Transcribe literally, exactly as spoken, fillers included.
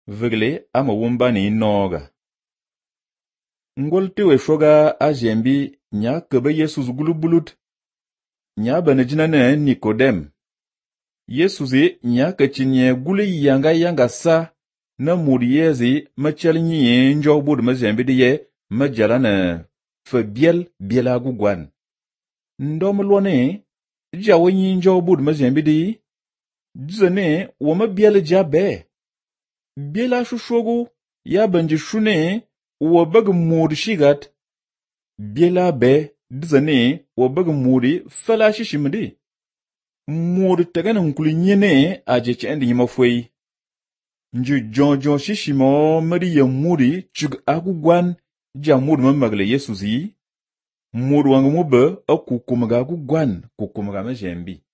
Vigle ama wumba ni noga. Ngol tiwe shoga ajembi nya kebe Yesus gulubulut. Nya banejina ne Nikodem. Yesusi nya kachinye guli yanga yanga sa na muriyezi machal nyi njo bud mazembi diye majala na fabiel biela gugwan. Ndom lwane jawe nyi njo bud mazembi di dzane wama biela jabe. Biela shushogu ya banji shune wa bag mud shigat. Biela be dzane wa bag mudi fala shishimdi. Mud tagana nkuli nyene aje chendi nyima fwey. Nju jonjon shishimo mari ya muri chug agugwan ja mud mamagle Yesusi. Mud wangu mube akukumaga agugwan kukumaga majembi.